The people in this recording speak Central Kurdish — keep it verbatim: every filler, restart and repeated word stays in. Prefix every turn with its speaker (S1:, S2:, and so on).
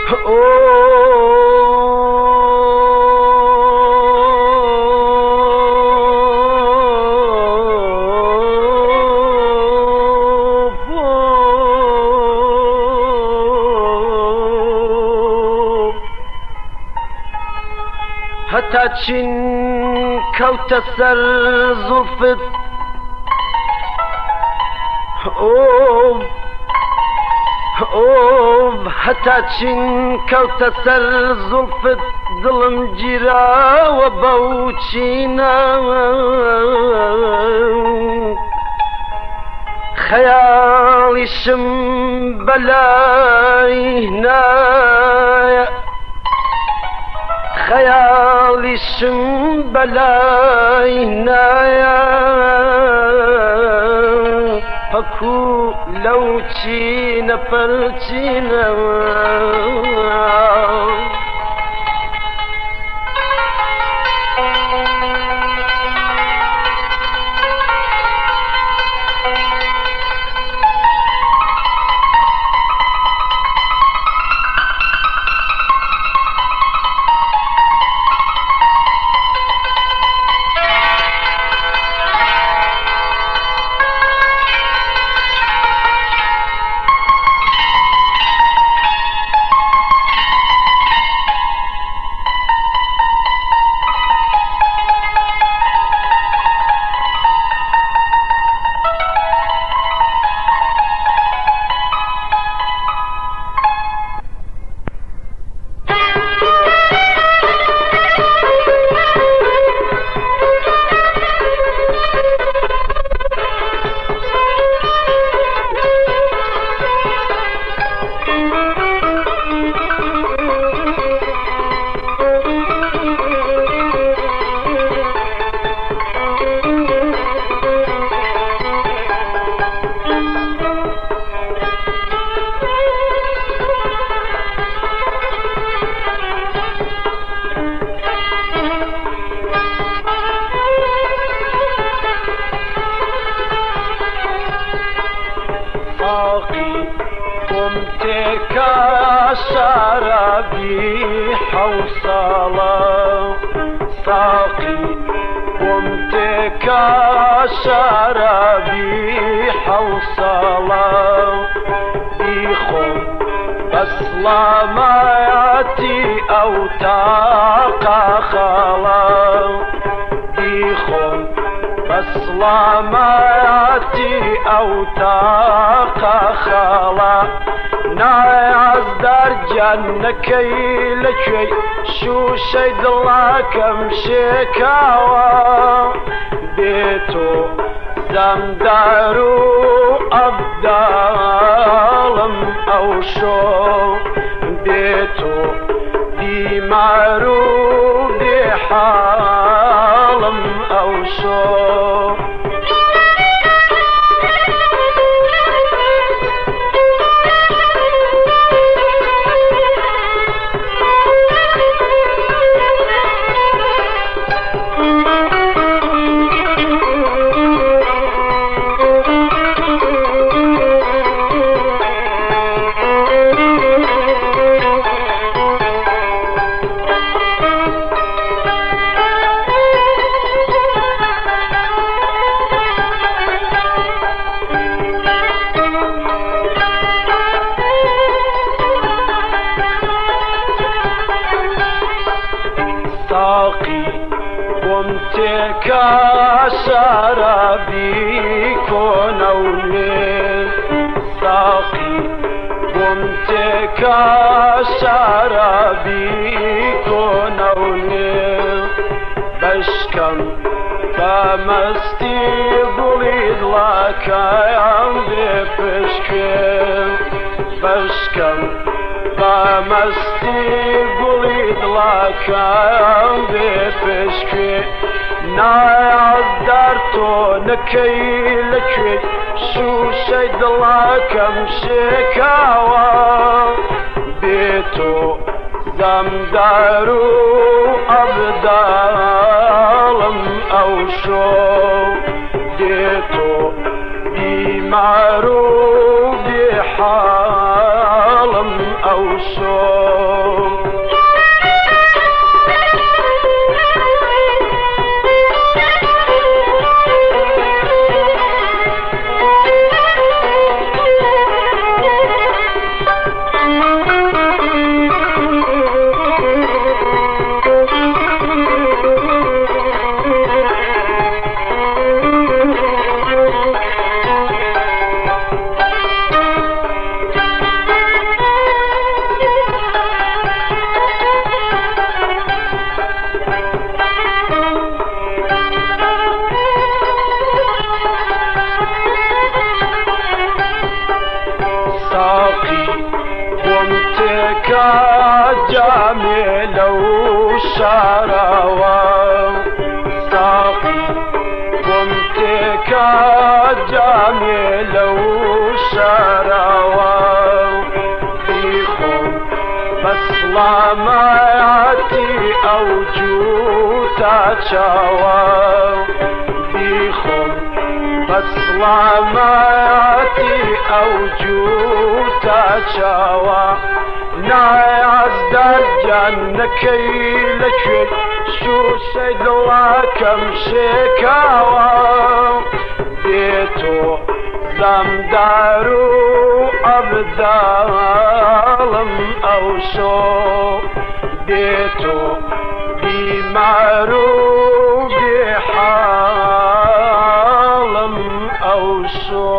S1: هەتا چین کەوتە سەر زوڵفت ئۆ ئۆ هەتا چین کەوتە سەر زوڵفت دڵم گیراوە بەو چینە خەیاڵیشم بەلای نایە خەیاڵیشم بەلای نایە پەکو لەو چینە پەرچینەوە شرابي حوصلة ساقي قمتك شرابي حوصلة بيخم بس لماتي أو تاقى خلا بيخم بس لماتي أو تاقى خلا ناز در جنكي لكي شو شيد لكم شكاوى بيتو زمدارو أبدالم أو شو بيتو ديمارو بحالم أو شو قمتك شرابي كونوني ساقي قمتك شرابي كونوني بشكم فمستي بليد لك يم بفشكم بشكم فمستي بليد لك يم بفشكم ناز دارتو نكي لكي شو شيد لكم شكاوى بيتو زمدارو أبدالم أو شو بيتو بيمارو بحالم أو صوم جميل وشروى ساقي قمتك جميل وشروى بيخم بس لاماتي أوجوتا شوى بيخم بس لاماتي أوجوتا شوى نايز در جنكي لكي شو سيد لكم شكاوى بيتو زمدارو أبدالم أو شو بيتو بيمارو بحالم أو شو